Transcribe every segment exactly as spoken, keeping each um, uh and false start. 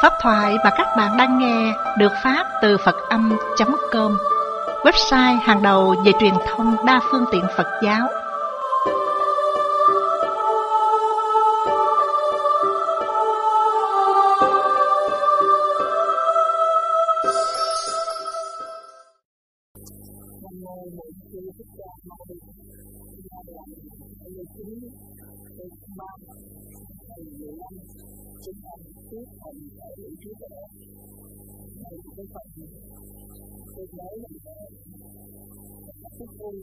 Pháp thoại mà các bạn đang nghe được phát từ Phật Âm chấm com, website hàng đầu về truyền thông đa phương tiện Phật giáo. Chúng ta tiếp hành ở vị trí của nó. Đây là cái phần tôi nói là cái phút vui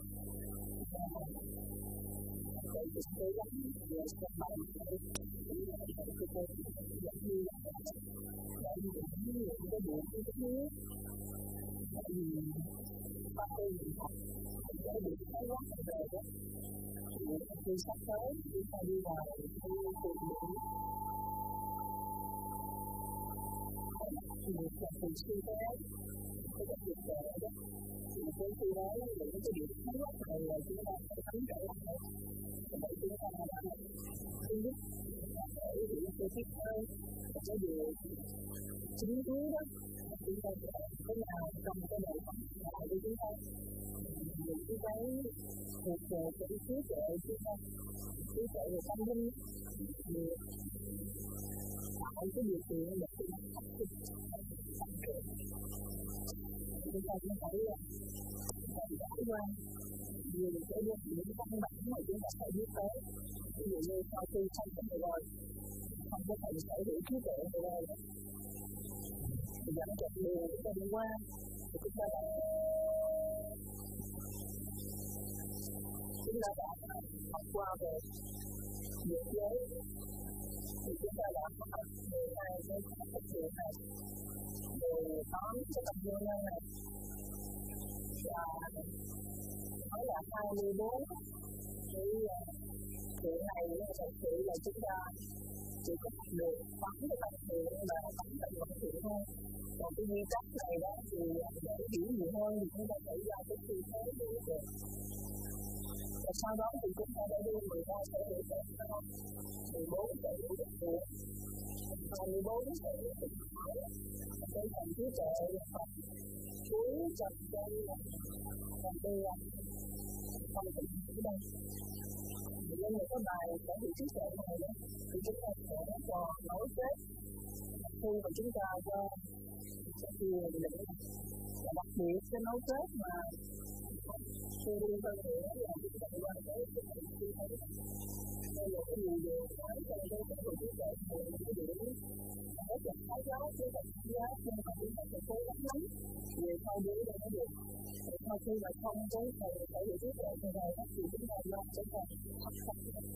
để được cố gắng để các bạn cũng là cái cơ hội giống như là để những những cái buổi cái thứ tại vì ba tôi mình học để được cái quá về đó thì sắp tới chúng ta đi vào cái cuộc đời thì là thường xuyên cái cái cái việc đó thì cái khi đó là những cái điểm thứ nhất là chúng ta phải thấm trở lại để chúng ta thứ nhất là để những cái tiếp theo cái điều chính yếu đó chúng ta sẽ thế nào trong cái đời sống của chúng ta những cái thuộc về cái trí tuệ chúng ta trí tuệ về tâm linh tạo cái điều kiện để chúng ta phát triển chúng ta cũng phải trải qua nhiều cái những văn bản mà chúng ta phải biết tới ví dụ như sau khi xong cái rồi không có thể sở hữu trí tuệ rồi thì dẫn dắt đường chúng ta đi qua thì chúng ta chúng ta đã học qua về nhiều giới thì chúng ta đã học mười hai cái cách điều này mười tám cái tập vô năng này và nói là hai mươi bốn cái chuyện này thật sự là chúng ta chỉ có học được bắn cái tập thiện mà bắn tập vận thiện thôi còn cái nguyên tắc này đó thì để hiểu nhiều hơn thì chúng ta phải ra cái tư thế để được và sau đó thì chúng ta đã đưa mười ba sở hữu được không mười bốn sở hữu được được hai mươi bốn sở hữu được phải cái phần trí tuệ là phần cuối trong cái phần tư là phần tự chủ đây nên là cái bài sở hữu trí tuệ này đó thì chúng ta sẽ còn nối kết khi mà chúng ta cho sẽ thiền định và đặc biệt cái nối kết mà khi đi vào nữa là chúng ta qua tới cái phần trí tuệ đây là cái nhiều điều nói trong cái sở hữu trí tuệ này là cái điểm rất là khó giáo chứ là khó giáo nhưng mà chúng ta sẽ cố gắng lắm về sau đi đây nó được để sau khi mà xong cái phần sở hữu trí tuệ này này thì chúng ta lo sẽ còn học tập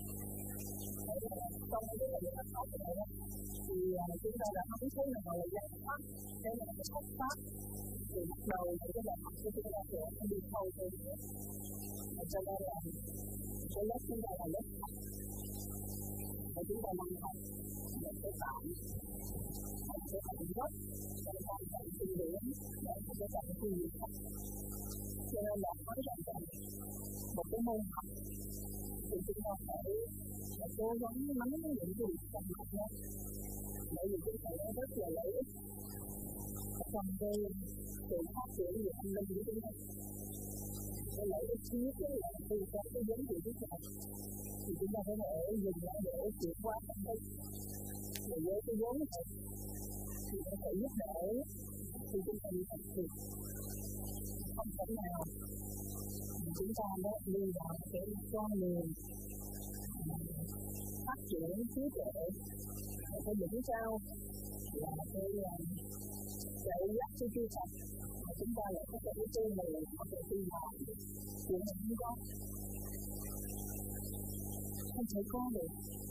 trong cái này là học này thì chúng ta đã nói thế nào là giác pháp thế nào là học pháp thì bắt đầu thì cái bài học của chúng ta sẽ đi sâu hơn nữa cho nên là cái lớp chúng ta là lớp học và chúng ta đang học để cái bạn học cái bạn gốc để bạn bạn kinh điển để cái bạn kinh điển học cho nên là nói rằng là một cái môn học thì chúng ta phải phải cố gắng nắm những gì trong học đó bởi vì chúng ta rất là lợi ích trong cái sự phát triển về tâm linh của chúng ta cái lợi ích thứ nhất là khi có cái vấn đề của chúng ta thì chúng ta phải để dùng lại để chuyển qua tâm linh và với cái vốn này thì có thể giúp đỡ khi chúng ta đi thực hiện không thể nào chúng ta đã đi vào cái con đường phát triển trí tuệ cái đỉnh cao là cái dạy dắt cho chư Phật mà chúng ta lại có thể tu mình có thể tu vào chuyện này không có không thể có được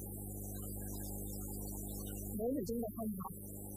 nếu mà chúng ta không học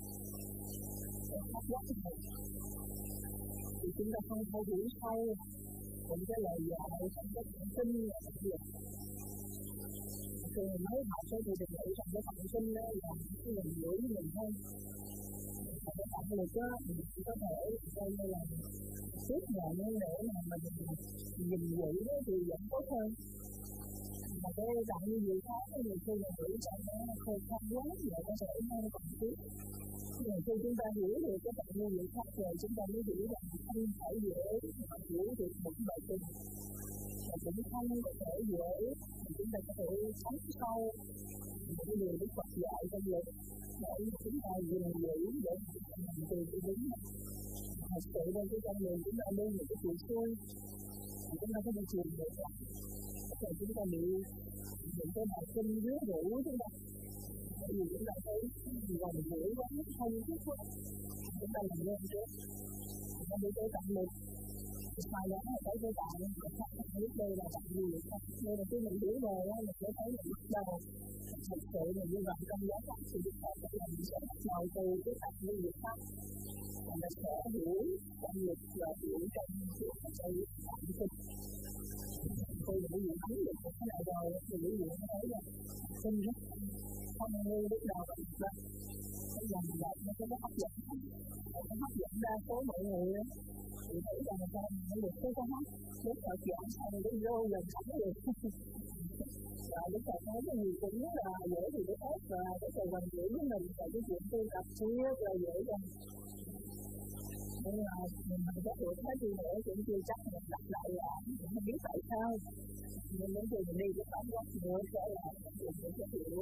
học quá này thì chúng ta không thể hiểu sâu những cái lời dạy trong cái bản tin là việc khi mới học cái thì được nghĩ trong cái bản tin đó là cái mình hiểu với mình thôi và cái bản lực đó mình chỉ có thể coi như là tiếp nhận để mà mình nhìn giữ thì vẫn tốt hơn mà cái dạng như gì khác thì nhiều khi là nghĩ rằng nó không không quá vậy nó sẽ không còn tiếp. Nhưng khi chúng ta hiểu được cái dạng như vậy khác rồi chúng ta mới hiểu rằng không phải dễ mà hiểu được một bài kinh mà cũng không có thể dễ mà chúng ta có thể sống sâu những điều Đức Phật dạy cho việc để chúng ta gìn giữ để làm từ cái đúng này. Thật sự đây cái con người chúng ta luôn một cái chuyện xui chúng ta có đi truyền được là rồi chúng ta bị những cái bài kinh dưới rủ chúng ta bởi vì chúng ta thấy gần gũi quá không thích quá chúng ta làm lên trước chúng ta đi tới tận lực sau đó là tới cái bạn mà khác không biết đây là bạn gì không nên là khi mình hiểu rồi á mình sẽ thấy là bắt đầu thật sự là như vậy trong giáo pháp thì chúng ta sẽ làm sẽ bắt đầu từ cái tập như vậy khác và nó sẽ hiểu trong lực và hiểu trong sự thật sự bản thân khi mà quý vị thấy được cái này rồi thì quý vị mới thấy là sinh rất không như lúc đầu là được đâu cái dòng vậy nó có cái hấp dẫn nó hấp dẫn đa số mọi người đó thì thấy rằng là sao nó được cái hấp lúc nào chọn xong cái vô lần sống được và lúc nào thấy cái gì cũng là dễ thì cái tốt và cái sự gần gũi với mình và cái chuyện tu tập siêu là dễ dàng nhưng mà mình không có được hết gì nữa cũng chưa chắc mình đặt lại là mình không biết tại sao nhưng đến khi mình đi cái tổng gốc nữa sẽ là một chuyện mình sẽ hiểu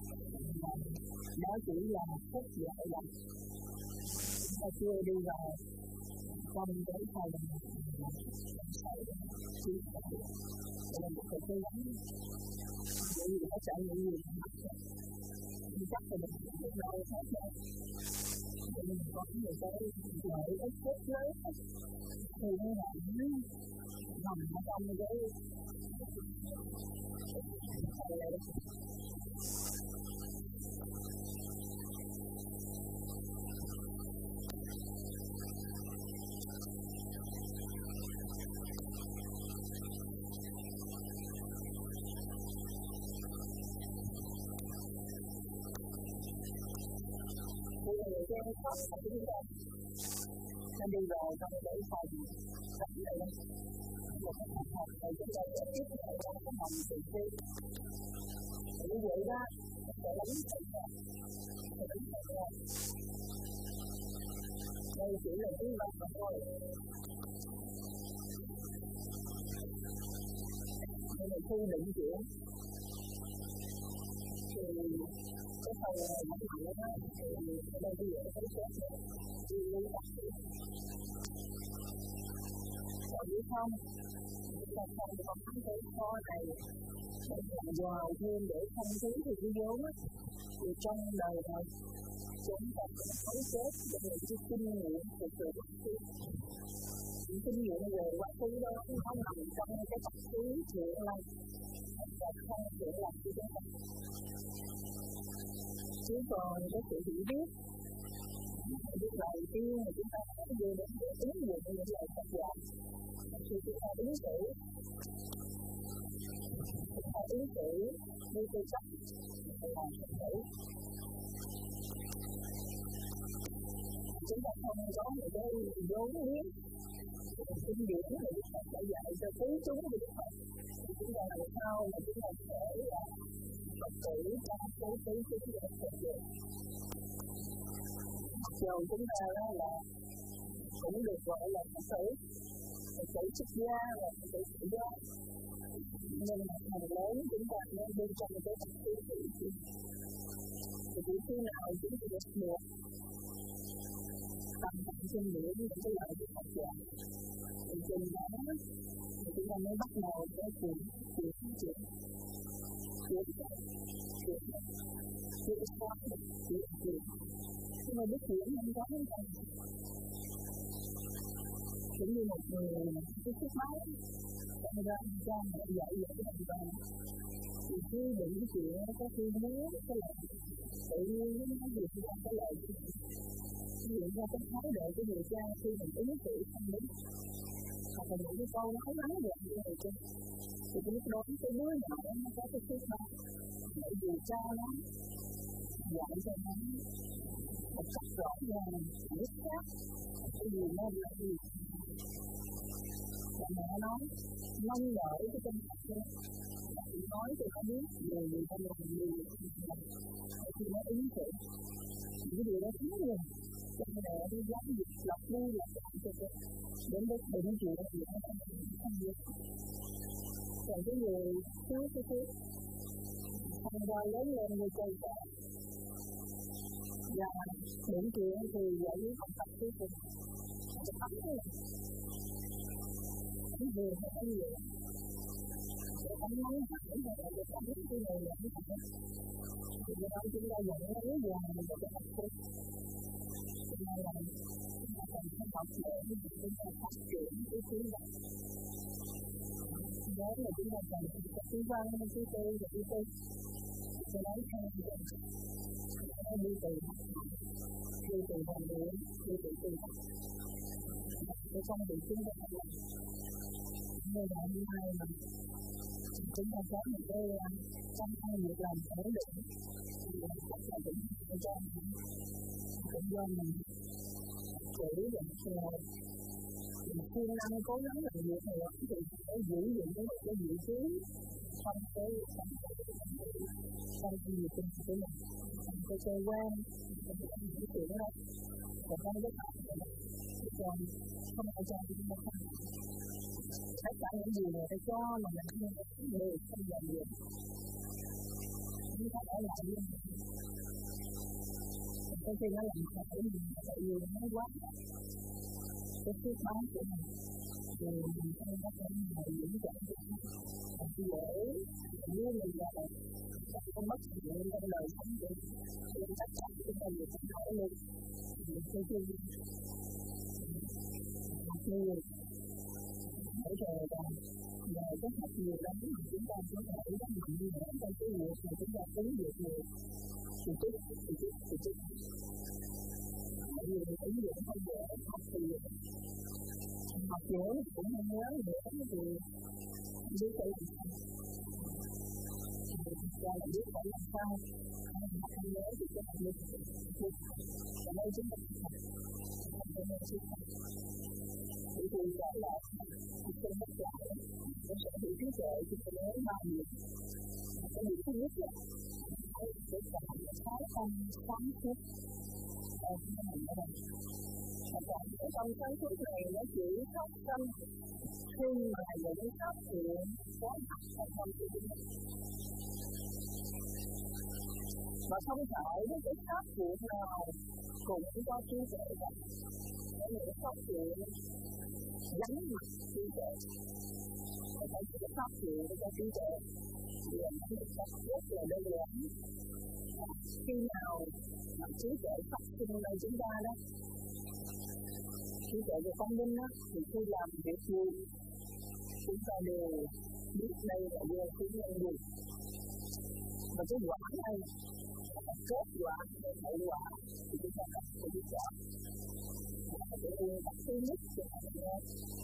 đó chỉ là phút dạy là chúng ta chưa đi vào trong cái thời điểm chỉ là một cái cố gắng để gì nó chạy những gì mình chắc là mình không biết đâu hết đâu mình có một cái lợi ích rất lớn thì nó là nằm ở trong cái cái khó của chúng ta nó đi vào trong cái phòng tập này một cái phòng học này chúng ta sẽ tiếp tục trong cái phòng tự ti như vậy đó sẽ đánh thật ra sẽ đánh thật ra đây chỉ là cái mặt mà thôi nhưng mà khi định chuyển thì cái phần mạnh mạnh đó thì ở đây bây giờ cái xét chi lý đặc biệt còn nếu không chúng ta không có cái kho này để làm vào thêm để không thiếu thì cái vốn á thì trong đời này chúng ta có phối kết để những cái kinh nghiệm về sự quá khứ những kinh nghiệm về quá khứ đó nó nằm trong cái tập khí chuyện này và không thể làm cho chúng ta chứ còn cái sự hiểu biết biết đầu tiên mà chúng ta có vô đến để ứng dụng những lời Phật dạy khi chúng ta ứng xử chúng ta ứng xử như tôi chắc là Phật tử chúng ta không có một cái vốn liếng kinh điển mà Đức Phật đã dạy cho quý chúng của Đức Phật chúng ta làm sao mà chúng ta có thể là Phật tử trong cái quý chúng của Đức Phật được dù chúng ta đó là cũng được gọi là Phật tử Phật tử xuất gia và Phật tử xuất gia nhưng mà phần lớn chúng ta nên bên trong cái tập khí tự nhiên thì chỉ khi nào chúng ta được được tâm trạng sinh điển những cái lời của Phật dạy thì chừng đó thì chúng ta mới bắt đầu cái chuyện chuyện phát triển chuyện chuyện chuyện sao chuyện chuyện nhưng mà biết chuyện không có cái gì cũng như một người cái chiếc máy trong ra ra mẹ dạy dạy cái đồng toàn thì khi định cái chuyện nó có khi muốn cái lời tự nhiên nó nói gì thì cái lời hiện ra cái thái độ của người cha khi mình ứng xử không đúng hoặc là những cái câu nói ngắn gọn như vậy chứ thì cái lúc đó cái đứa nhỏ nó có cái chiếc máy để dù cha nó dạy cho nó một cách rõ ràng biết khác cái gì nên là gì và mẹ nói mong đợi cái tinh thần đó nói cho họ biết về người ta làm gì thì nó ứng xử những điều đó khá nhiều cho nên là đi giáo dục lọc đi lọc lại cho tôi đến với bệnh chuyện thì nó không biết còn cái người thiếu cái thứ thằng voi lớn lên như cây cỏ và bệnh chuyện thì giải lý học tập cuối cùng nó thấm thôi cái gì nó có nhiều cái tấm nắng hẳn hay là cái tấm cái này là cái tấm thì do đó chúng ta dẫn nó lấy vào mình để học tốt cho nên là chúng ta cần phải học để chúng ta phát triển cái thứ đó đó là chúng ta cần phải thứ văn, thứ tư và thứ tư cho nói theo nó đi từ đi từ hoàn luyện đi từ từ cái công việc chúng ta làm như là hôm nay mà chúng ta có một cái công ăn việc làm ổn định thì chắc là cũng cho cũng do mình cử và rồi khuyên năng cố gắng làm việc này thì phải giữ gìn cái cái vị trí trong cái trong cái việc của mình cái cơ quan cái chuyện đó và trong cái học còn không ai cho chúng ta không tất cả những gì này phải cho mà mình không đều không làm được chúng ta phải làm như cái khi nó làm phải mình phải yêu nó quá cái phước báo của mình rồi mình không có thể nào diễn giải được còn dễ như mình là không mất chuyện trong đời sống của mình chắc chắn chúng ta đều phải nổi lên cái khi học nhiều để rồi là nhờ cái học nhiều lắm mà chúng ta có thể rất mạnh như thế trong cái việc mà chúng ta ứng dụng nhiều thì chút thì chút thì chút tại vì mình ứng dụng không dễ học thì học dễ cũng không nhớ nữa thì biết phải làm sao ra là biết phải làm sao không nhớ thì cái học được ở đây chúng ta học không nên suy nghĩ thì thì đó là học sinh bất lại nó sẽ bị trí tuệ khi ta nhớ bao nhiêu cái điều thứ nhất là để cả sáu con sáng suốt ở cái này ở đây và còn cái con sáng suốt này nó chỉ phát sinh khi mà những phát hiện có mặt ở trong cái chúng và không phải với cái phát hiện nào cũng có trí tuệ cả những phát hiện gắn mặt trí tuệ và phải chỉ phát hiện cho trí tuệ thì là một cách rất là đơn giản khi nào mà trí tuệ phát sinh ở chúng ta đó trí tuệ về thông minh đó thì khi làm việc gì chúng ta đều biết đây là vô khứ nhân gì và cái quả này là kết quả hay hậu quả thì chúng ta phải biết rõ và cái nguyên tắc thứ nhất của các bạn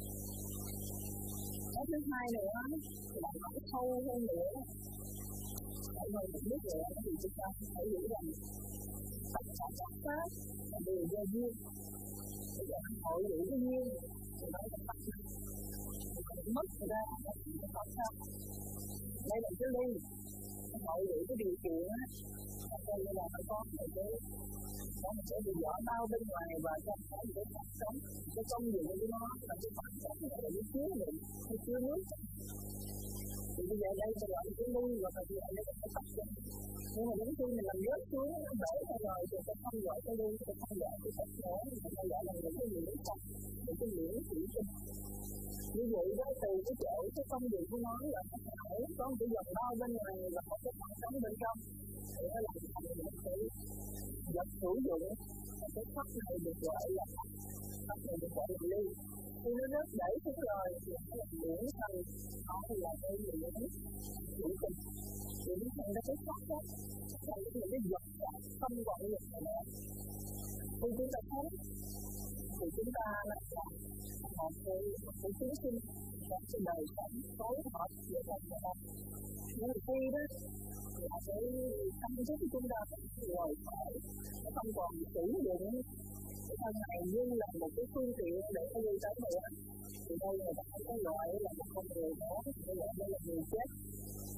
cái thứ hai nữa là nói sâu hơn nữa tại vì một biết nữa thì chúng ta phải hiểu rằng tất cả các pháp là đều do duyên bây giờ hội đủ cái duyên thì nói là tất cả còn mất ra là không có sao đây là cái ly hội đủ cái điều kiện á đây là phải có một cái có một cái điều rõ bao bên ngoài và trong có một cái cuộc sống cái công dụng của nó là cái khoảng cách là cái chứa đựng cái chứa nước thì bây giờ đây sẽ gọi là cái ly và bây giờ đây là cái tập trung nhưng mà đến khi mình làm rớt xuống nó bể ra rồi thì sẽ không gọi cái ly sẽ không gọi cái tập nữa mà sẽ gọi là những cái nhiễm trong những cái nhiễm thủy sinh như vậy đó từ cái chỗ cái công dụng của nó là nó phải có một cái dòng bao bên ngoài và một cái khoảng sống bên trong thì nó làm thành một cái vật hữu dụng và cái pháp này được gọi là pháp này được gọi là ly khi nó rớt đẩy xuống rồi thì nó là nhiễm thành nó là cái nhiễm thủy sinh nhiễm thành ra cái pháp đó thành những cái vật không gọi là này khi chúng ta thấy thì chúng ta là một cái một cái chúng sinh trong cái đời sống tối hợp giữa con và con nhưng mà khi đó là cái tâm thức của chúng ta phải rời khỏi nó không còn sử dụng cái thân này như là một cái phương tiện để có đi tới nữa thì đây là một cái loại là một con người đó cái loại đây là người chết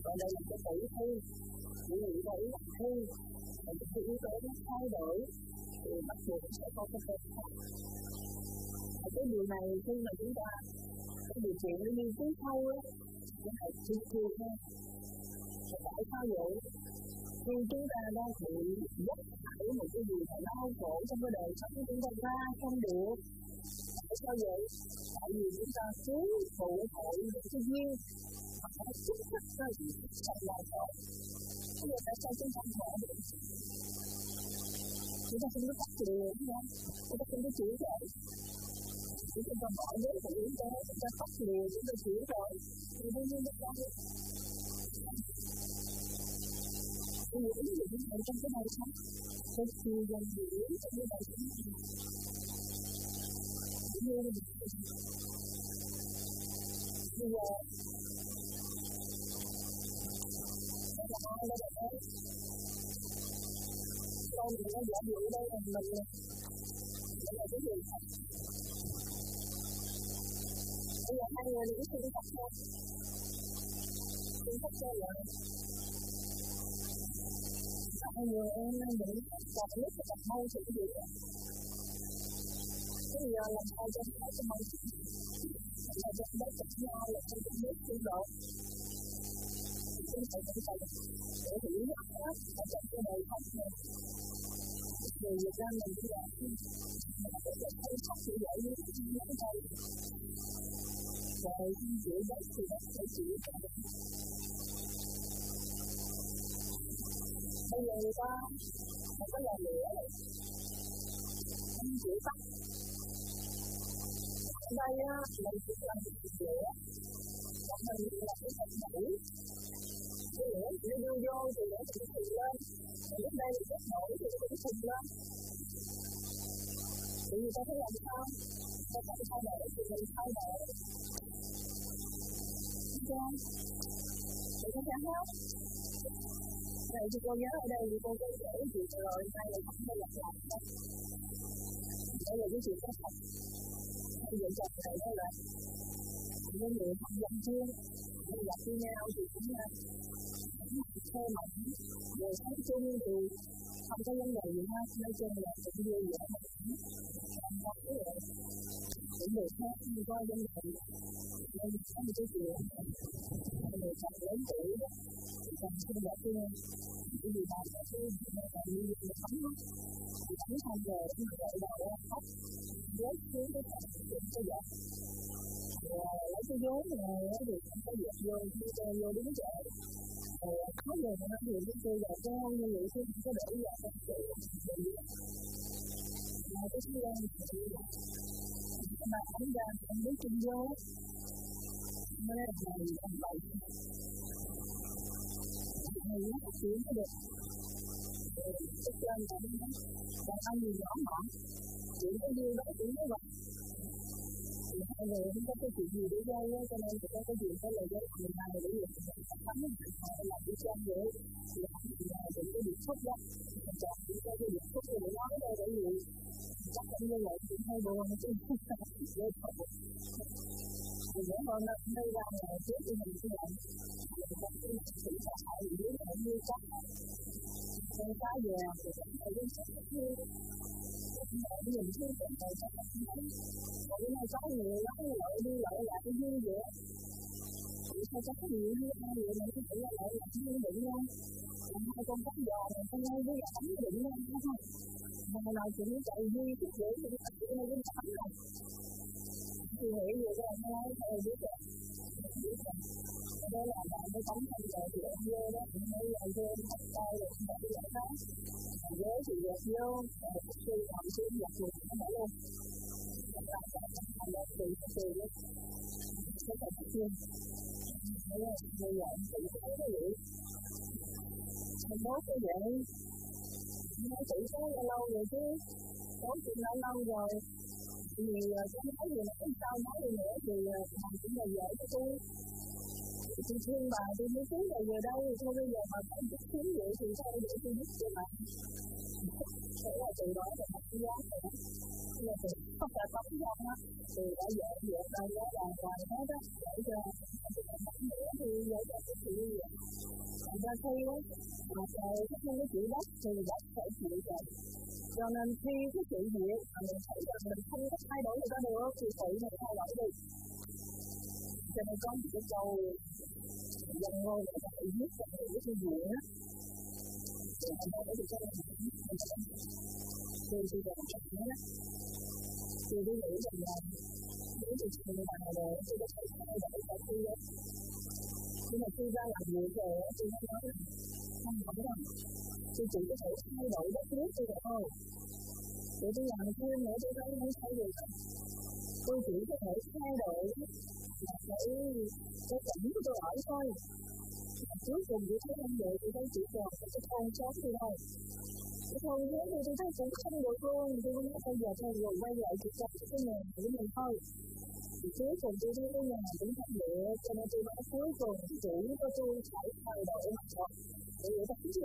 Còn đây là cái tử thi, chỉ nghĩ là ý là thi, và cái yếu tố nó thay đổi thì bắt buộc sẽ có cái phép khác. Và cái điều này khi mà chúng ta cái điều kiện nó nghiên cứu sâu á, nó phải chi tiết hơn. Và tại sao vậy? Khi chúng ta đang bị dắt phải một cái gì mà đau khổ trong cái đời sống của chúng ta ra không được. Tại sao vậy? Tại vì chúng ta cứ phụ hội những cái duyên mà nó chính thức ra trong đời khổ. Thế nên tại sao chúng ta khổ được? Chúng ta không có bắt lừa, chúng ta không có chữa rồi. Chúng ta bỏ với cái yếu tố, chúng ta bắt lừa, chúng ta chữa rồi. Thì đương nhiên nó không được. Thì những ứng dụng này trong cái đời sống, rất nhiều dần dữ trong cái đời sống này. Như là bây giờ đây là ai đây là ai? Con mình nó giả dụ đây là mình nè. Đây là cái gì? Bây giờ hai người này cái tập thôi. Cái tập chơi vậy. Hai người em đang bị tập nhất cái tập mâu thì cái gì vậy? Cái giờ làm sao cho nó cái mâu thuẫn? Làm sao cho nó chặt nhau là trong cái nước xung đột? Chúng ta cũng phải để hiểu rõ ở trong cái đời sống này. Người Việt Nam mình bây giờ mình phải được thấy thật sự dễ như thế này. Rồi chịu đất thì đất phải chịu cả. Bây giờ người ta không có là lửa này. Không chịu tắt. Ở đây á, mình chỉ làm một cái lửa. Còn mình là cái phần mũi. Cái lửa nó đưa vô thì lửa thì nó phình lên. Và lúc đây thì cái nổi thì nó cũng phình lên. Thì người ta phải làm sao? Ta phải thay đổi thì mình thay đổi. Đúng không? Thì nó chẳng hết. Này thì cô nhớ ở đây thì cô có kể chuyện rồi, nay là không có lặp lại đâu. Đây là cái chuyện có thật. Bây giờ chồng này đó là những người học dòng chuyên, nhưng gặp với nhau thì cũng là theo mộng. Rồi sống chung thì không có vấn đề gì hết, nói chung là cũng vui vẻ mà cũng không có cái gì. Những người khác không có vấn đề. Nên có một cái chuyện, người chồng lớn tuổi đó, chồng không gặp với nhau. Cái gì mà có cái gì mà còn như vậy là sống đó. Thì sống xong rồi, thì gọi đầu ra khóc. Rớt xuống cái chồng cũng có giật. Rồi lấy cái vốn này, thì không có giật vô, khi tôi vô đứng chợ. Rồi sáu giờ mà nói chuyện với tôi là cao như vậy, tôi không có để vào trong sự bị mà cái thứ đó thì mà không ra, không biết chung vô. Nó là thầy ông bậy. Thầy nó phát triển nó được. Rồi tức lên là nó đàn ông gì nhỏ mọn. Chuyện có nhiêu đó chuyện nó vật. Thì hai người không có cái chuyện gì để gây á, cho nên người ta có chuyện đó là gây người này để việc người ta thắng họ làm cái chân vậy. Thì họ đừng có việc xúc đó. Mình chọn những cái việc xúc để nói đây để gì. Chắc cũng như vậy thì hơi buồn chứ không phải dễ thật. Thì dễ hơn nó đây ra ngày trước thì mình sẽ làm. Mình có cái sự xã hội dưới là như chắc. Con cái về thì cũng phải liên sức rất nhiều. Để nhìn thấy cái này cho nó thấy. Còn cái này có nhiều lắm lợi đi lợi lại cái duyên vậy. Thì sao có cái nhiều như hai người mình có thể là lợi lại cái duyên định không? Còn hai con cắt giò này con ngay với ấm định không? Đúng không? Mà nào chỉ chạy duy thích dễ thì thật sự nó cũng ấm rồi. Thì nghĩ vậy đó nó nói thôi biết rồi. Biết rồi. Đó là bạn mới tắm thân rồi thì em vô đó. Em mới lại vô thật tay rồi em phải giải đó. Với thì dẹp vô, rồi một khi làm xuống dẹp luôn, nó mở luôn. Các bạn sẽ làm được từ từ đó. Cái này thật luôn. Thế là bây giờ em tự thấy cái gì? Em bố cái vậy. Nói tự thấy lâu rồi chứ. Bố chuyện lâu lâu rồi. Thì con thấy gì mà không sao nói gì nữa thì làm cũng là dễ cho tôi. Tôi thương bà, tôi mới cứu rồi về đâu, thôi bây giờ mà có chút xíu vậy thì sao để tôi giúp cho bà. Thế là từ đó là một cái giá rồi đó. Thế là từ không phải có cái giá đó, từ đã dễ dễ đâu đó là ngoài hết đó, để cho Một nữa thì vậy là cái chịu gì? Thành ra khi á, mà trời cái không có chịu đất thì đất phải chịu trời. Cho nên khi cái sự việc mà mình thấy rằng mình không có thay đổi được ra được thì tự mình thay đổi đi. Cho nên có một cái câu dân ngôn để ta tự viết cho người cái chuyện á. Thì thành ra để được cho mình thì thì là một chuyện đó. Thì tôi nghĩ rằng là những chuyện gì mà rồi thì nó phải thay đổi sau khi đó. Nhưng mà khi ra làm việc rồi thì nó nói là không phải đâu. Tôi chỉ có thể thay đổi đất nước tôi được thôi. Để tôi làm thêm nữa tôi thấy không thay được. Tôi chỉ có thể thay đổi là cái cái cảnh của tôi ở thôi. Mà cuối cùng tôi thấy không được, tôi thấy chỉ còn cái con chó thôi thôi. Cái con chó thì tôi thấy cũng không được luôn. Tôi nói bây giờ thôi rồi quay lại chỉ cho cái nhà của mình thôi. Thì cuối cùng tôi thấy cái nhà cũng không được. Cho nên tôi nói cuối cùng chủ của tôi phải thay đổi mặt rồi. Để vậy đó chưa?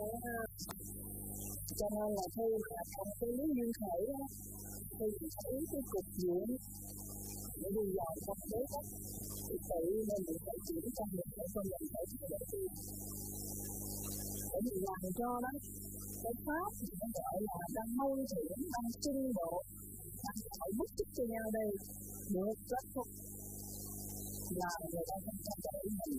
Cho nên là khi mà trong cái lý duyên khởi đó, thì thấy cái cục diện để đi vào trong bế tắc thì tự nên mình phải chuyển trong mình để cho mình phải thay đổi đi. Để mình làm cho đó, cái pháp thì nó gọi là đang mâu thuẫn, đang xung đột, đang phải bức xúc cho nhau đây, được kết thúc là người ta không thay đổi mình.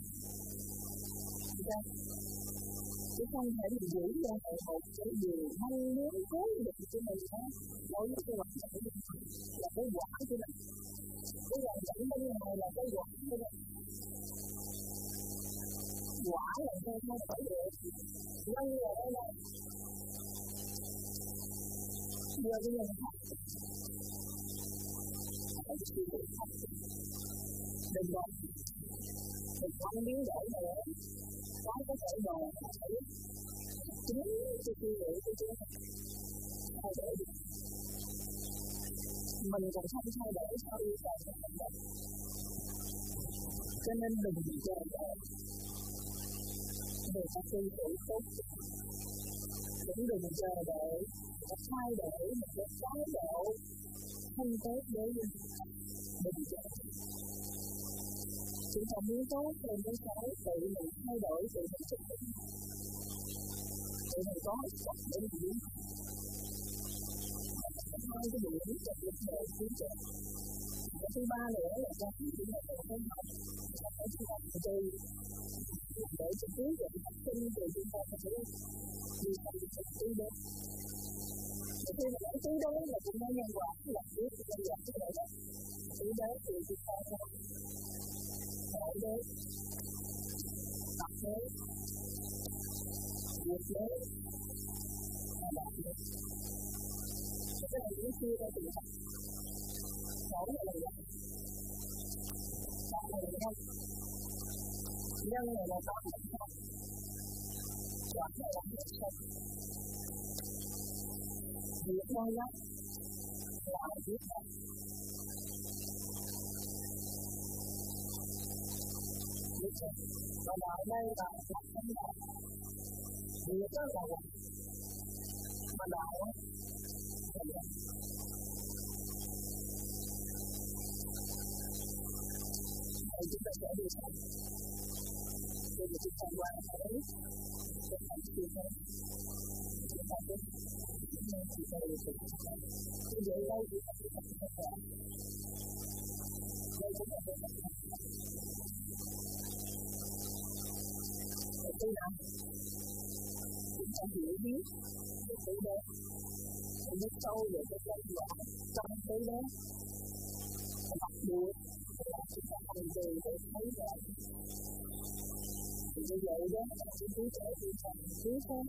Chứ không thể mình giữ cho một một cái điều mong muốn cố định của mình đó. Đối với cái hoạt động của mình là cái quả của mình. Cái hoàn cảnh bên ngoài là cái quả của mình. Quả là sao không phải được. Nhân là đây là giờ bây giờ mình học. Hãy chịu được học. Đừng bỏ. Đừng không biến đổi nữa. Có có thể rồi phải chính cái suy nghĩ của chúng ta thay đổi được. Mình còn không thay đổi sao yêu cầu của mình được. Cho nên đừng chờ đợi người ta suy nghĩ tốt. Cũng đừng chờ đợi để thay đổi một cái thái độ không tốt đối với mình. Đừng chờ đợi. Chúng ta muốn tốt hơn cái cái tự mình thay đổi tự mình trực tiếp. Tự mình có cách để mình biến. Hai cái điểm trong lịch sử tiến trình. Cái thứ ba nữa là cho chúng ta cần phải học. Là phải học từ để cho tiến trình học sinh thì chúng ta có thể đi học được thực tế đó. Và khi mà nói thứ đó là chúng ta nhân quả là biết chúng ta gặp cái này đó. Thứ đó thì chúng ta có hỏi đấy, tập đấy, việc đấy, và đạt đấy. Cái này cũng chưa có tự học. Hỏi là vậy. Bạn này nhân. Nhân này là bạn này không. Quả này là việc không. Việc thôi lắm. Là việc không. Và ở đây là một vấn đề. Việc đó là vậy. Mà đạo là vậy. Thì chúng ta sẽ đi sang. Thì chúng ta quan thấy chúng ta chưa thấy. Chúng ta biết. Chúng ta đi sang. Thì vậy đây chúng ta sẽ không có thể. Đây chúng ta sẽ không có thể. Thứ nào chúng ta hiểu biết về cái đó, hiểu biết sâu về cái kết quả trong cái đó, và đặc biệt là chúng ta hành trì để thấy rõ. Thì như vậy đó, chúng tôi sẽ đi thành thứ khác.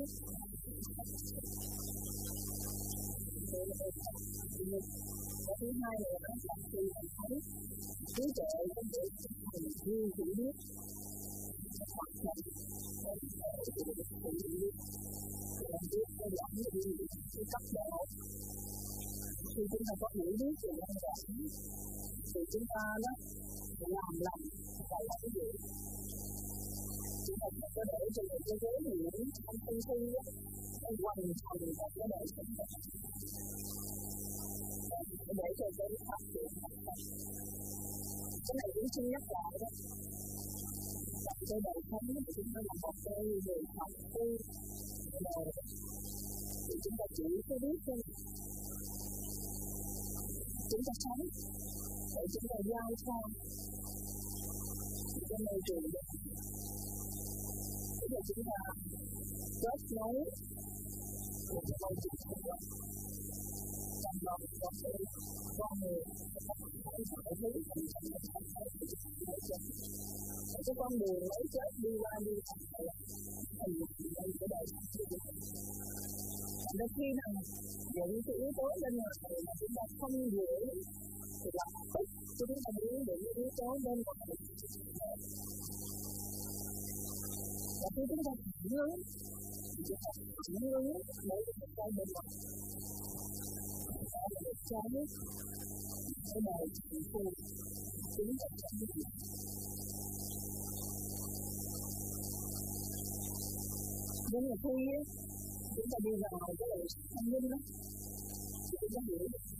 Cái thứ hai là nó là khi mình thấy trí tuệ có thể thành như hiểu biết. Hoặc là cái thể của được tự nhiên làm biết theo dõi như cái cấp độ. Khi chúng ta có hiểu biết về nhân quả thì chúng ta đó làm lành và làm cái gì chúng ta không có để cho một cái dấu hiệu trong tinh thi nó quanh thành và cái đời sống của mình để cho cái phát triển Cái này cũng xin nhắc lại đó. Trong cái đời sống thì chúng ta là một cái người học tu rồi thì chúng ta chỉ có biết thôi. Chúng ta sống để chúng ta giao cho cái môi trường đó. Tức là chúng ta kết nối một cái môi trường xung quanh. Trong đó có cái con người phải phải thấy thành trong cái thành phố của chúng ta. Cái con đường lấy chết đi qua đi lại là thành một cái đời sống của chúng ta. Và khi nào những cái yếu tố bên ngoài mà chúng ta không hiểu thì lập tức chúng ta muốn những yếu tố bên ngoài. Và khi chúng ta phản ứng thì chúng ta phản ứng lấy cái cái bên ngoài. Đó là một cái cái đời thành phố chúng ta sống được. Nhưng mà khi chúng ta đi vào cái đời tâm linh đó thì chúng ta hiểu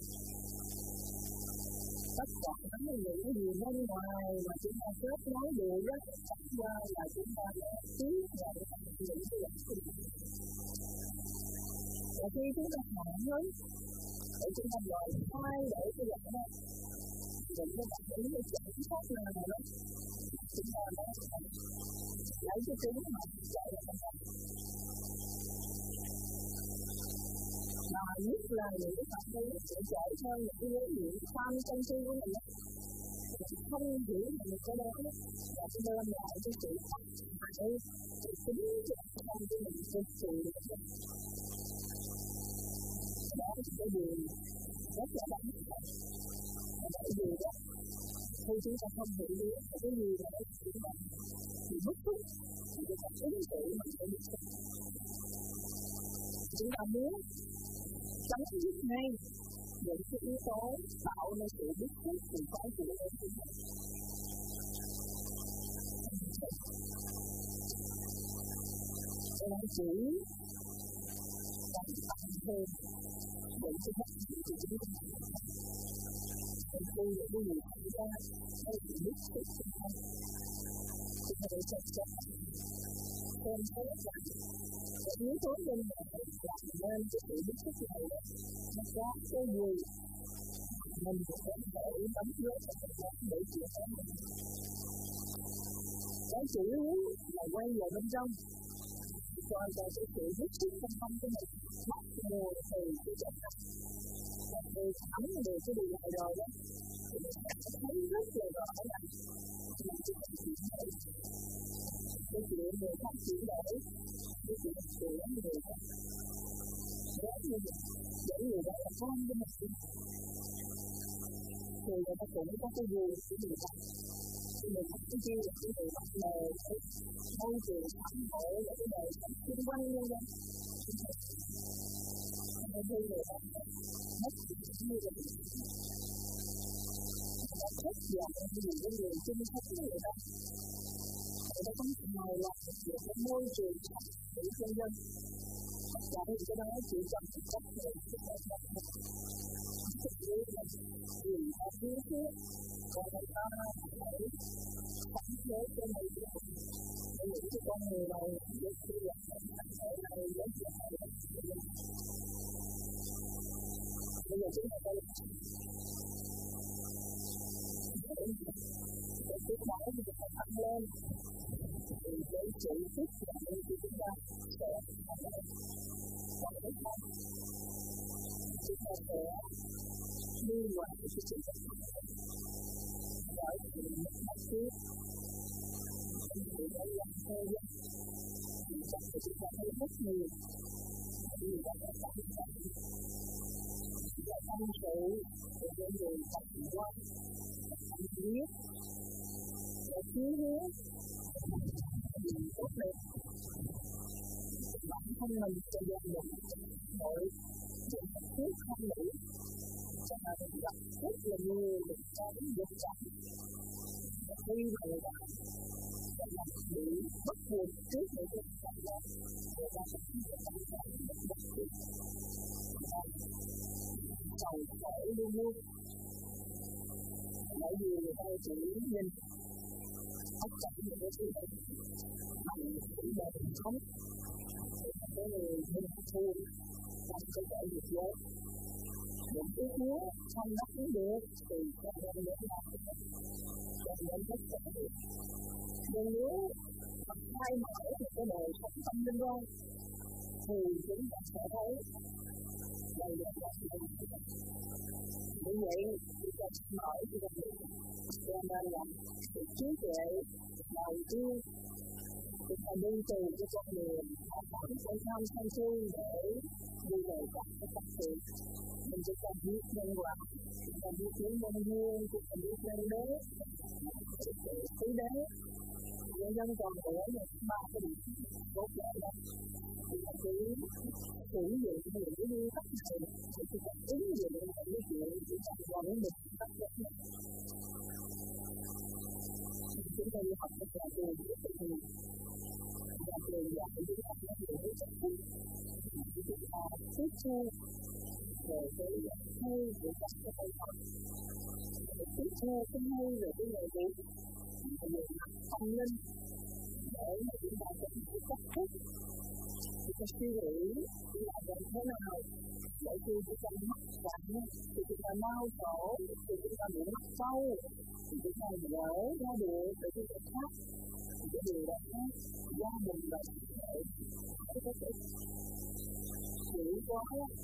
tất cả những cái gì bên ngoài mà chúng ta kết nối được đó thật ra là chúng ta đã tiến vào những cái vật sinh. Và khi chúng ta phản ứng để chúng ta gọi thay đổi cái vật đó những cái vật ứng cái chuẩn xác nào đó chúng ta đã lấy cái tính mà chạy ra trong tâm. Mà nhất là những cái phản ứng sẽ chạy theo những cái dấu hiệu tham sân si của mình. Mình không hiểu được cái đó và cái đơn lại cái sự hại sự tính cho tâm của mình thực sự được. Đó là cái điều rất là đáng sợ. Bởi vì đó khi chúng ta không hiểu được cái gì là cái sự mà thì mất thức thì chúng ta ứng xử mình sẽ bị sức. Chúng ta muốn chấm dứt ngay những cái yếu tố tạo nên sự bức xúc thì có sự ơn của mình. Cho nên chỉ cần tăng thêm những cái bất kỳ của chúng ta. Còn khi những cái gì chúng ta hay bị bức xúc chúng ta chúng ta phải chắc chắn xem xét rằng cái yếu tố bên ngoài làm nên cái sự bức xúc này nó có cái gì mình có thể đóng góp và thực hiện để chữa cháy mình. Cái chủ yếu là quay về bên trong coi ra cái sự bức xúc trong tâm của mình bắt nguồn từ cái trận này. Và khi thấm được cái điều này rồi đó thì mình sẽ thấy rất là rõ là mình chỉ cần chuyển đổi cái chuyện người khác chuyển đổi cái chuyện của người khác. Nếu như mình để người đó là con của mình thì người ta cũng có cái vui của người ta. Thì mình không có chia được cái người bắt đầu cái môi trường xã hội và cái đời sống xung quanh nhân dân. Nên khi người ta mất như là người ta thất vọng vì cái người chung thích của người ta. Người ta không hài lòng về cái môi trường sống của nhân dân. Và thì cái đó chỉ cần một cách để chúng ta làm được. Thực sự là vì họ biết hết, còn người ta phải phản thế cho mình được. Để những cái con người này được khi là phản thế này lấy cho họ được. Bây giờ chúng ta phải làm sao? Để tiếp đó thì chúng ta tăng lên. Thì cái sự thích là nên của chúng ta sẽ tăng lên. Còn cái khác chúng ta sẽ đi ngoài cái sự thích bởi vì một mặt trước chúng ta phải làm theo dân thì chắc là chúng ta thấy rất nhiều vì là nó có những cái là tâm sự của những người tập quan tâm biết và chí hướng thì tốt đẹp bản thân mình cho gia đình nội chuyện hạnh phúc không đủ cho nên mình gặp rất là nhiều những cái vật chất và khi mà người ta sẽ làm bị bất buồn trước những cái vật chất đó người ta sẽ không thể tâm trạng được bất kỳ và sầu khổ luôn luôn Bởi vì người ta chỉ nhìn tất cả những cái thứ này bằng cái đời sống cái người bình thường trong cơ thể việc giới. Những ước muốn không đáp ứng được thì sẽ đem đến là đem đến tất cả được. Nhưng nếu Phật thay mở một cái đời sống tâm linh ra thì chúng ta sẽ thấy đây là một cái như vậy chúng ta mở cho mình được. Cho nên là sự trí tuệ đầu tiên chúng ta đi từ cái con đường học hỏi sâu thẳm sâu suy để đi về các cái tập thiện. Mình chúng ta biết nhân quả, chúng ta biết đến nhân duyên, chúng ta biết nhân đế, tứ đế, nhân dân còn nữa là ba cái điểm tốt đẹp đó. Chúng ta cứ sử dụng những cái nguyên tắc này để chúng ta ứng dụng những cái chuyện chúng ta vẫn được tất cả. Chúng ta đi học các nhà trường rất là nhiều. Nhà trường dạy chúng ta rất nhiều cái chất thức. Chúng ta tiếp thu về cái hay của các cái tay học. Tiếp thu cái hay về cái nghề nghiệp, về mặt tâm linh để mà chúng ta có cái cách thức. Chúng ta suy nghĩ là làm thế nào để khi chúng ta mắc cạn, thì chúng ta đau khổ, thì chúng ta bị mắc sâu, thì chúng ta gỡ ra được để chúng ta khác. Thì cái điều đó gia đình và để có cái sự chịu quá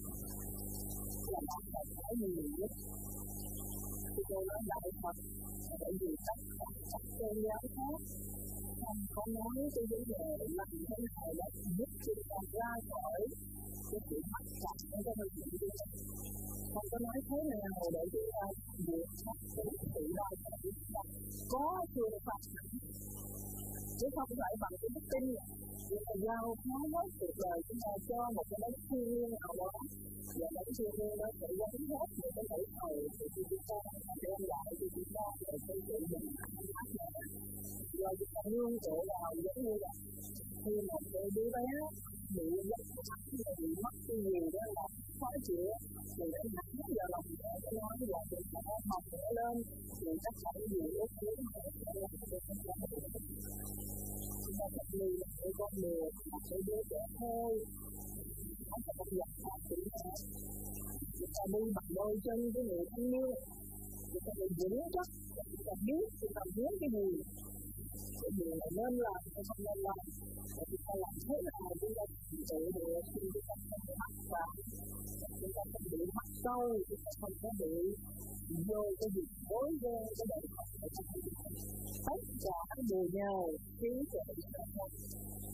là bạn phải phải nhiều nhất. Thì tôi nói đại Phật bởi vì tất cả các tôn giáo khác không có nói cái vấn đề làm thế nào để giúp chúng ta ra khỏi cái sự mắc cạn trong cái hơi thở của mình. Không có nói thế nào để chúng ta vượt thoát cái sự đau khổ của chúng ta. Có phương pháp sẵn, chứ không phải bằng cái đức tin chúng ta giao phó hết cuộc đời chúng ta cho một cái đấng thiên liêng nào đó, và đấng thiên liêng đó sẽ gánh hết những cái nỗi khổ của chúng ta đem lại cho chúng ta để xây dựng mình hạnh phúc. Do chúng ta nương tựa vào giống như là khi một cái đứa bé bị mất bị mất cái gì đó là khó chịu thì để đặt hết vào lòng mẹ cho nó là chúng ta học nữa lên thì tất cả những gì lúc cuối mẹ sẽ làm cho chúng ta được. Chúng ta thật đi là cái con người là cái đứa trẻ thôi, không phải con giặc họ chúng ta. Chúng ta đi bằng đôi chân với người thanh niên, chúng ta phải vững chắc, chúng ta biết chúng ta muốn cái gì, cái gì là nên làm, cái không nên làm, và chúng ta làm thế nào chúng ta tự được khi chúng ta không bị mắc vào, chúng ta không bị mắc sâu, chúng ta không có bị vô cái việc bối rối cái đời học của chúng ta. Tất cả đều nhờ trí tuệ của chúng ta.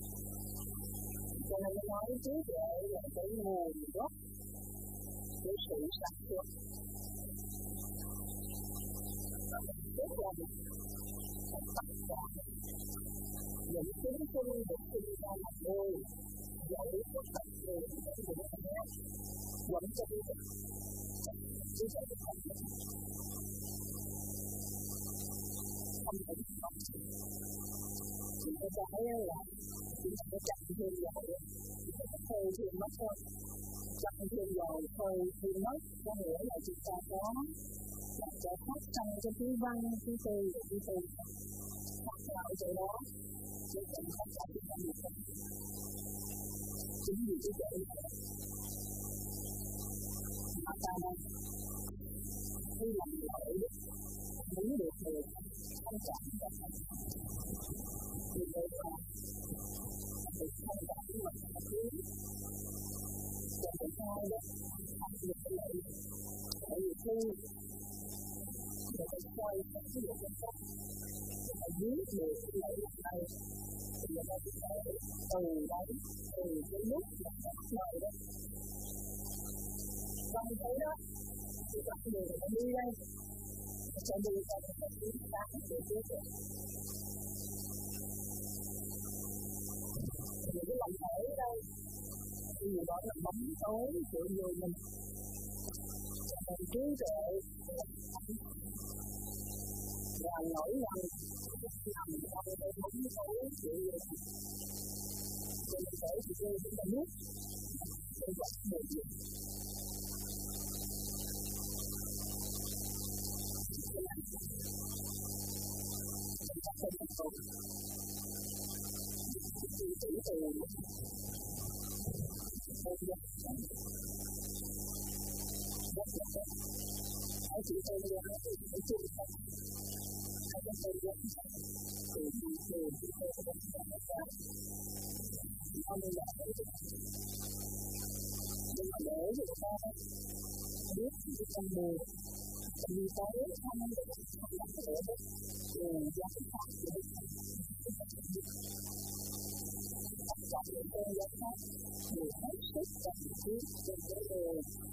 Cho nên nói trí tuệ là cái nguồn gốc của sự sản xuất. Và mình biết là tất cả những chúng sinh được sinh ra là đôi, dẫu có tập người đến những cái này, vẫn cho đi được. Trí tuệ của chúng ta không thể không. Chúng ta thấy là chúng ta có chặt thêm dầu, chúng ta có phơi thêm mất thôi. Chặt thêm dầu, phơi thêm mất, có nghĩa là chúng ta có làm cho phát trong cái thứ văn, thứ tư và thứ tư. Phát lại chỗ đó, chứ không phát lại chúng ta được không. Chính vì cái chỗ này, mà ta đang khi làm lỗi, muốn được người không chạm cho mình. Thì vậy là được không chạm với mình là thứ. Và thứ hai đó, học được cái lỗi. Tại vì khi người ta quay sang cái điều quan trọng, người ta biết được cái lỗi này, thì người ta sẽ thấy từ đấy, từ cái lúc mà ta bắt đầu đó. Trong thế đó, thì các người người ta đi đây, sẽ đi ra một cái thứ khác để tiếp tục. Những cái lòng lỗi ở đây, thì đó là bóng tối của người mình. Cho nên trí tuệ và lỗi lầm nằm trong cái bóng tối của người mình. Cho nên để thì chúng ta biết sẽ gặp được gì. Cho nên tôi bây giờ nói thì phải chịu thật. Hai cái tôi rất thì thì thì thì tôi sẽ làm sao hết ra. Không bây giờ thấy được. Nhưng mà để người ta biết cái con buồn, đi tới không được, không làm được hết. Thì giá trị khác được. Tất cả những cái giá khác thì hết sức cần thiết trên cái người.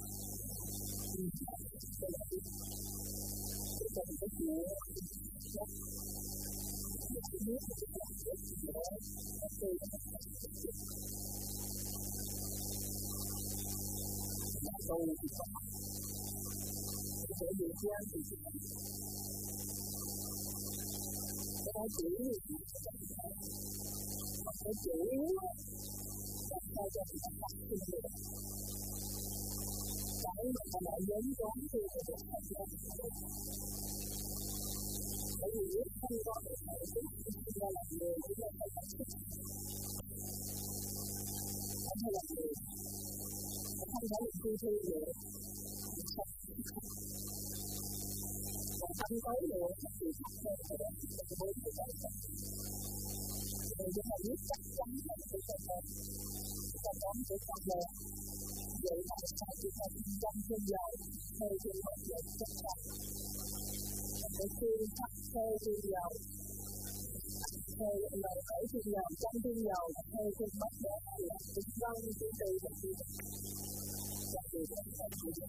Tôi là biết. Tôi cần cái chuyện chắc. Tôi biết là tôi làm được gì đó. Tôi đã làm được gì đó. Và tôi thì có mặt. Tôi sẽ dự quan thì tôi làm. Cái đó chỉ là một cái chủ yếu là sao cho người ta phát sinh được. Cái mà ta đã giống giống thì là được phát sinh được. Bởi vì nếu không có được thể thức, chúng ta làm người chúng ta phải phát sinh. Không phải làm người. Không phải là khu thư được. Còn không tới được thì phát sinh phải đến cái bốn cái tài sản. Rồi chúng ta biết chắc chắn là cái tài sản. Chúng ta có cái con bè. Vậy là sao chúng ta trong trên dầu theo trên mặt dầu chắc chắn. Cái phương pháp theo trên dầu. Theo lời ở trên dầu, trong trên dầu, theo trên mặt dầu là cái vân cái tư và cái tư. Và cái tư là cái tư.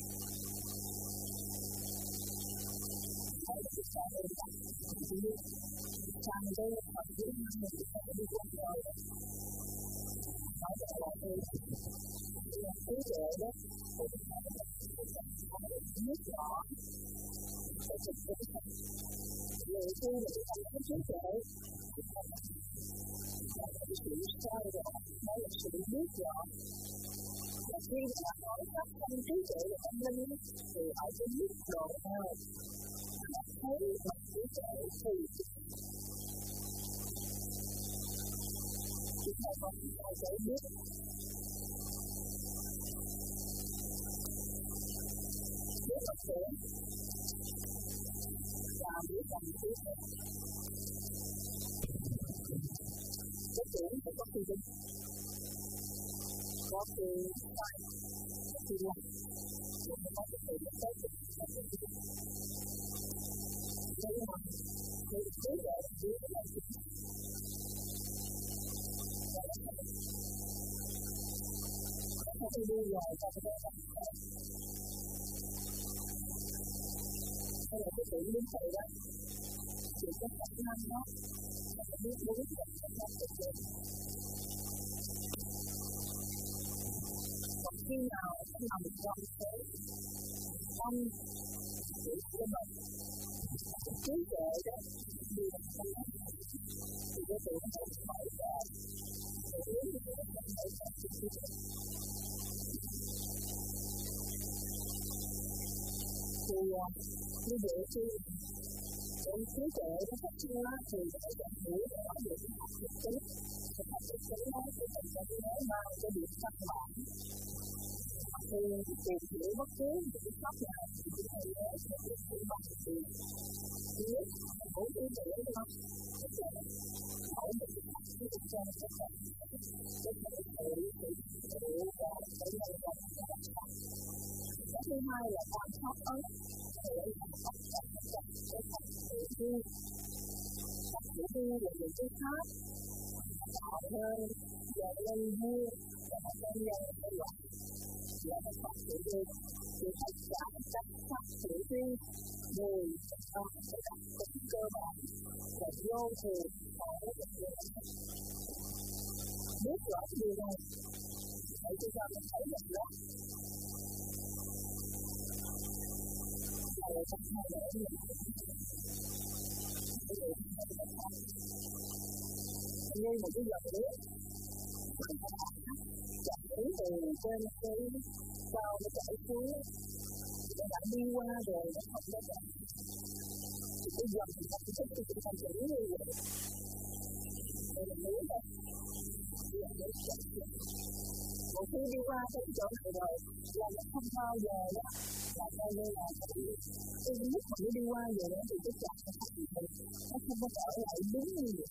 Đây là cái xã hội đặc biệt. Sang đây là những người chúng ta đi qua rồi. Nói về là tôi là trí tuệ đó. Tôi là nước nhỏ. Tôi thực tế thật. Người tu là chúng ta có trí tuệ. Đó là cái sự sai rồi. Đó là sự nước nhỏ. Và khi mà hỏi các tâm trí tuệ và tâm linh thì ở cái mức độ nào là thấy bằng trí tuệ thì chúng ta có ai sẽ biết. Biết bằng trẻ và biết bằng trí tuệ. Cái chuyện phải có khi đúng. Có khi phải, có khi lắm. Chúng ta có thể thấy được cái gì là cái gì. Nhưng mà cái trí tuệ là biết là cái gì. Có khi đi rồi ta có thể làm sao. Đây là cái chuyện đúng vậy đó. Chuyện có khả năng đó. Ta phải biết đúng là khả năng thực hiện. Còn khi nào nó nằm trong cái tâm của của mình, trí tuệ đó, thì là không có thì cái chuyện nó không phải là để ý thì nó không phải là trí tuệ. Thì như vậy khi cái trí tuệ nó phát sinh ra thì phải nhận hiểu rõ được cái học thực tế. Cái học thực tế đó thì mình sẽ nói bao cái điểm căn bản. Thì tìm hiểu bất cứ một cái pháp nào thì chúng ta nhớ sẽ được hiểu bằng thì thứ nhất là bố trí để nó tức là mỗi một cái pháp của chúng ta sẽ là cái thể tự tự tự và để nhân vật và đặc sắc. Cái thứ hai là quan sát ấn để làm tất cả tất cả cái pháp tự vi. Pháp tự vi là những cái pháp tạo nên và lên vua và lên nhân cái loại. Là các pháp tự vi. Thì tất cả các pháp tự vi đều có cái đặc tính cơ bản và vô thường ở một điều này. Biết rõ điều này để chúng ta mới thấy được đó. Là trong hai lễ này. Như một cái dòng nước chảy từ trên cái sao nó chảy xuống nó đã đi qua rồi nó không có chảy thì cái dòng nó cũng thích thì chúng ta chảy như vậy đây là nước đó đây là nước chảy một khi đi qua cái chỗ này rồi là nó không bao giờ đó là coi như là cái lúc mà nó đi qua rồi đó thì cái chặt nó không nó không có trở lại đúng như vậy.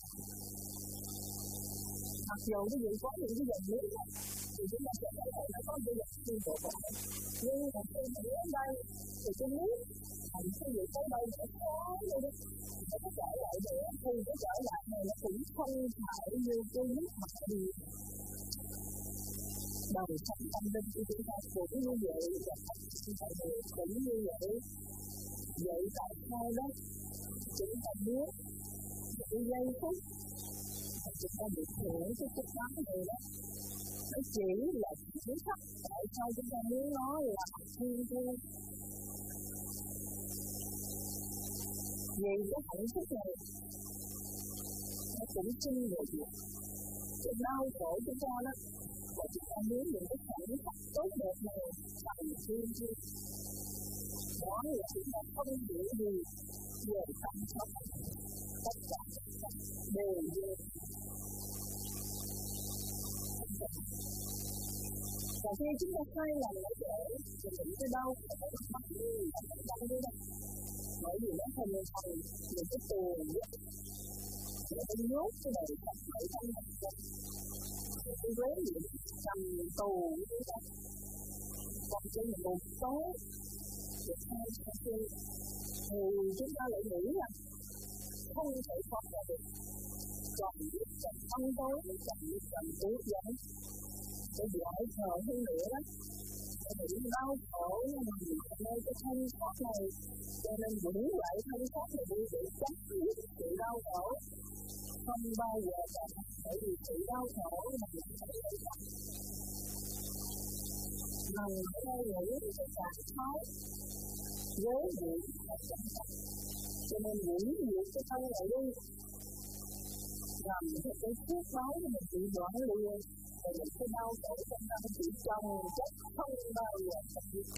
Mặc dù cái gì có những cái dòng nước thì chúng ta sẽ thấy là nó có cái dòng chuyên bộ bộ nhưng mà khi mà đến đây thì cái nước thành cái gì tới đây nó khó luôn đó, nó có trở lại được thì cái trở lại này nó cũng không phải như cái nước mặt đi đời sống tâm linh của chúng ta cũng như vậy và chúng ta cũng như vậy. Vậy tại sao đó chúng ta biết cái giây phút chúng ta bị hưởng cái chất đó này đó nó chỉ là thử thách. Tại sao chúng ta muốn nó là thiên thiên vì cái hạnh phúc này nó cũng chung rồi việc cái đau khổ chúng ta đó và chúng ta muốn những cái hạnh phúc tốt đẹp này thành thiên thiên. Đó là chúng ta không hiểu gì về tâm pháp, tất cả đều về và khi chúng ta sai lầm ở chỗ thì những cái đau khổ nó bắt đi và nó đau đi đâu, bởi vì nó hình thành những cái tù nhất để nó nhốt cái đời sống ở trong mình ra những cái vế những cầm tù như vậy. Còn trên một số việc hai sau khi thì chúng ta lại nghĩ là không thể thoát ra được, còn biết cần tâm tối, cần biết cần ước dẫn để giải thở hơn nữa đó. Để những đau khổ nhưng mà mình ở đây cái thân thoát này cho nên vững lại thân thoát này đi để chấm dứt sự đau khổ không bao giờ cả, bởi vì sự đau khổ là mình phải lấy lại. Nằm ở đây những cái trạng thái với những cái chân thật cho nên những việc cái thân này đi làm cho cái phước báo của mình bị đoạn liền và những cái đau khổ trong tâm chỉ chồng chất không bao giờ chấm dứt.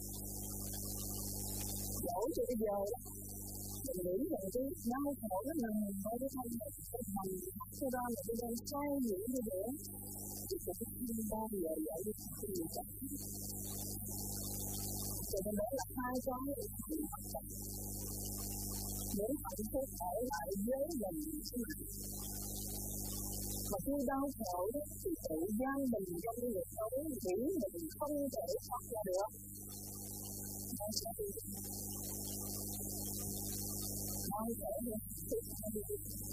Dẫu cho bây giờ mình nghĩ rằng cái đau khổ nó nằm ở cái thân này cái hành cái đó là cái đang sai những cái nữa thì cũng không bao giờ giải được cái gì cả. Cho nên đó là hai cái sự thật thật. Nếu hạnh phúc ở lại với gần cái này mà khi đau khổ thì tự gian mình trong cái việc xấu nghĩ mình không thể thoát ra được. Nó sẽ đi đau khổ hơn thích hơn đi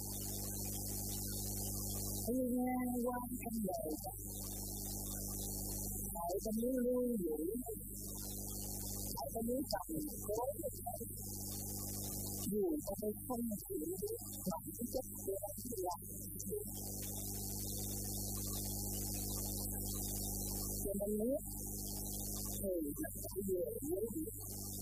đi ngang qua trong đời tại ta muốn lưu giữ tại ta muốn cầm cố dù ta tôi không chịu được bằng cái chất của anh thì làm cho nên nước thì nó phải về với việc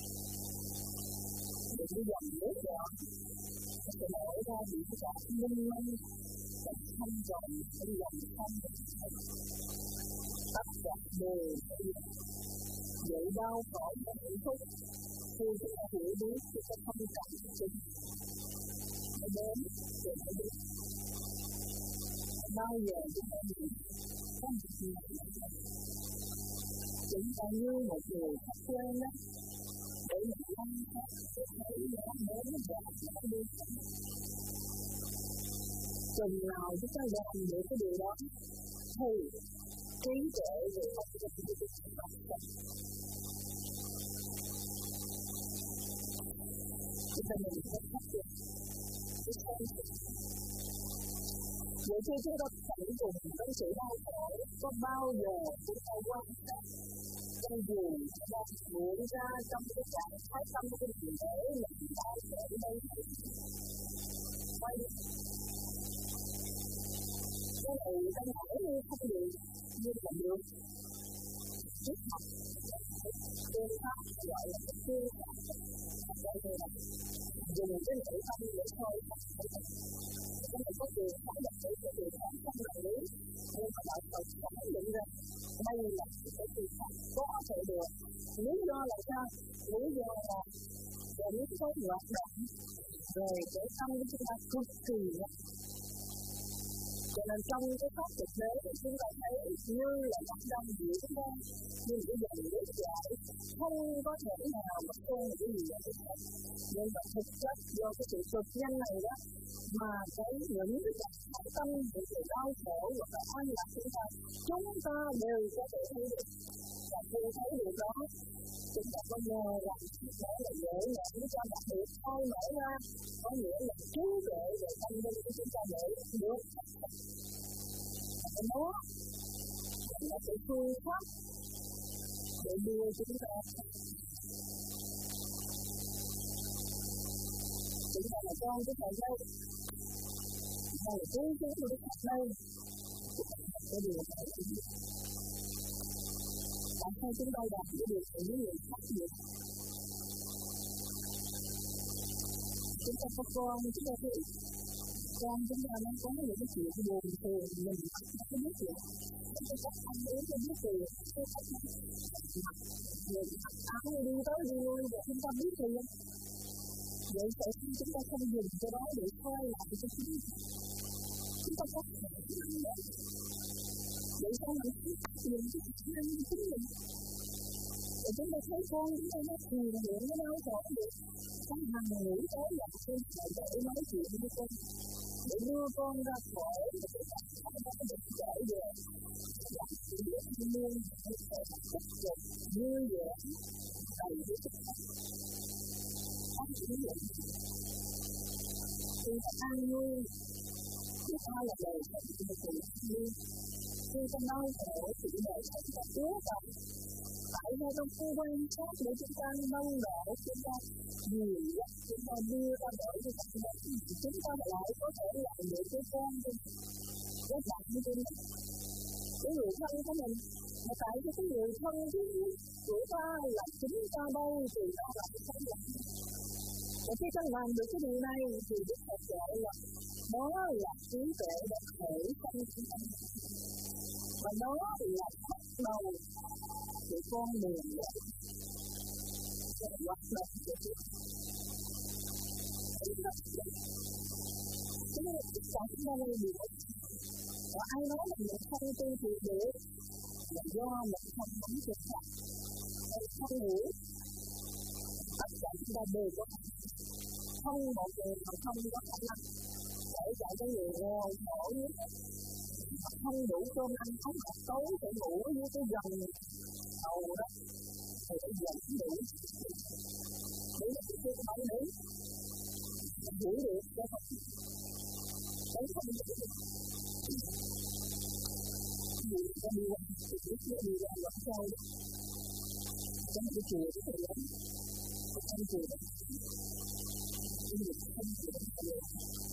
để cái dòng nước đó nó sẽ nổi ra những cái trạng minh mông và không còn cái dòng không tất cả đều phải vậy đau khổ và hạnh phúc khi chúng ta hiểu biết chúng ta không cần chính nó đến rồi nó biết bao giờ chúng ta nhìn có một gì chúng ta như một người khách quen đó để mình quan sát để thấy nó đến và nó đi chừng nào chúng ta làm được cái điều đó thì trí tuệ về mặt của chúng ta sẽ phát triển. Chúng ta nhìn thấy phát triển vậy khi chúng ta phải cùng với sự đau khổ có bao giờ chúng ta quan sát trong dù đang hiện ra trong cái trạng thái tâm của mình để mình đau khổ đây quay cái này ta hỏi như không được nhưng mà được trước mặt phương pháp gọi là cái phương pháp đây là dùng cái nội tâm để thôi chúng ta có quyền phải đặt để có quyền phải không đồng ý nhưng mà đạo Phật khẳng định rằng đây là cái phương pháp có thể được. Lý do là sao? Lý do là để có hoạt động về cái tâm của chúng ta cực kỳ Cho nên trong cái pháp thực tế chúng ta thấy như là mặt đông diễn ra như một cái dòng nước chảy, không có thể nào mà không một cái gì đó được hết. Nhưng mà thực chất do cái sự cực nhanh này đó mà cái những cái trạng thái tâm, những sự đau khổ và cái an lạc chúng ta, chúng ta đều có thể thấy được. Và khi thấy được đó, chúng ta có nhờ rằng đó là dễ nhẫn cho đặc biệt khai mở ra, có nghĩa là trí tuệ về tâm linh của chúng ta để được. Và nó là sự phương pháp để đưa chúng ta chúng ta là con của Thầy đây, và là cứu chúng của Đức Phật đây. Cái điều này tại sao chúng ta gặp cái điều này với người khác được? Chúng ta có con, chúng ta thấy con chúng ta nó có những cái chuyện buồn phiền mình không biết được. Chúng ta có không đến cho biết được, chúng ta không người áo đi tới đi lui và chúng ta biết gì không? Vậy tại sao chúng ta không dùng cái đó để khai lại cho chúng ta? Chúng ta có thể làm được. Vậy sao mình không dùng cái khả năng của chính mình? Và chúng ta thấy con chúng ta nó thiền nguyện nó đau khổ được. Con hàng ngủ tới là con phải để nói chuyện với con. Để đưa con ra khỏi và để con ra được trở về. Và để con luôn tích cực, vui vẻ, đầy với chúng ta. Con chỉ vậy. Khi ta an vui, chúng ta là đời thật của sự vui. Khi ta đau khổ thì đời thật là chứa tập. Tại sao trong khu quan sát để chúng ta nâng đỡ, chúng ta nhiều nhất, chúng ta đưa ra bởi cho các bạn, chúng ta lại có thể làm được cái con của các bạn như thế này. Cái người thân của mình, mà tại vì cái người thân của ta là chính ta đâu thì ta làm cái thân làm. Và khi ta làm được cái điều này thì Đức Phật gọi là đó là trí tuệ đã khởi tâm chúng ta. Và đó là bắt đầu của con đường vậy. Và bắt đầu của chúng ta. Chúng ta tất cả chúng ta đây được. Và ai nói là mình không tu thì được là do mình không nắm được thật. Mình không hiểu. Tất cả chúng ta đều có khả năng. Không một người mà không có khả năng. Kể cả cái người nghèo khổ nhất. Không đủ cơm ăn không học tối phải ngủ với cái dòng đầu đó thì phải dẫn đủ đấy là cái chuyện không đấy giữ được cho không đấy không giữ được vì ta đi qua thì biết là đi qua vẫn sao trong cái chùa rất là lớn trong chùa đó nhưng mà không chùa đó là lớn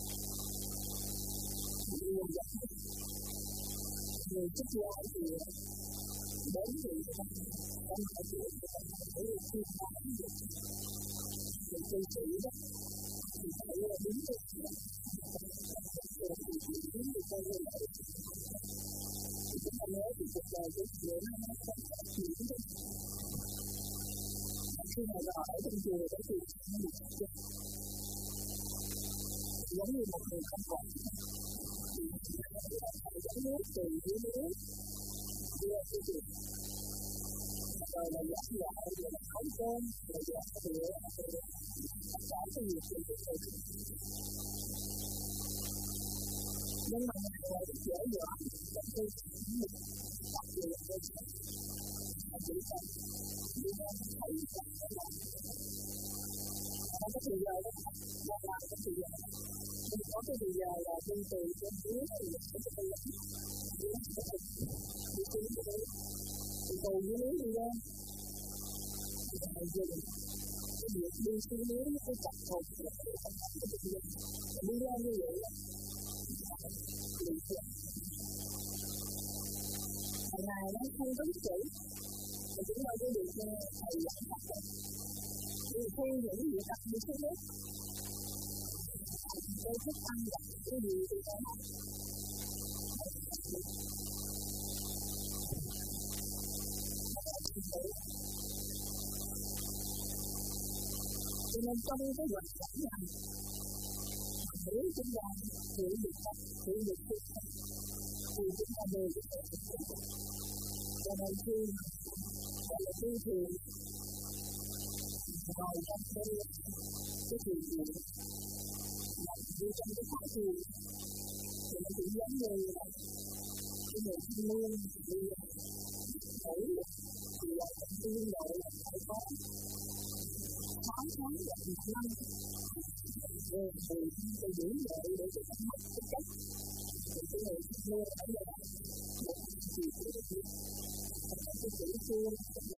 đi qua dẫn người chức gia thì đến thì trong hai tuổi thì phải thấy là khi ta đến được người cư sĩ đó thì phải là đúng được rồi thì chỉ đúng được coi như là thì chúng ta nói thì cuộc đời của người nó nó không phải chuyển được khi mà vào ở trong chùa đó thì nó được chết giống như một người không còn dẫn nước từ dưới nước đưa cái gì rồi là dẫn dạy rồi là nấu cơm rồi dọn rửa rồi tất cả cái việc gì của mình nhưng mà ngày này rất dễ dõi trong khi mình đặc biệt là cái gì mà chỉ cần đi ra thấy rằng phải làm không có thời giờ đó là làm cái thời giờ mình có cái thời giờ là bên từ bên dưới thì mình có cái thời giờ dưới cái thời đi xuống cái đấy thì từ dưới núi đi ra thì mình dừng cái việc đi xuống núi nó cái chặt hồn là cái không phải cái việc đi ra như vậy là lì xịt ngày này nó không có biết chữ mà chúng ta có được thầy giảng thật rồi thì khi những việc đặt đi xuống nước tôi thích ăn gặp cái gì thì có cho nên trong cái hoạt cảnh này hiểu chúng ta hiểu được thật hiểu được thực thì chúng ta đều có thể thực hiện. Cho nên khi gọi là tu thiền ngồi trong cái cái thiền viện làm như trong cái pháp thiền thì nó cũng giống như là cái người thanh niên như là thử thì là thành tiên gọi là phải có sáu tháng hoặc một năm rồi thì tôi giữ lại để cho nó mất cái cách thì cái người thanh niên phải là một kỳ cái cái chữ xưa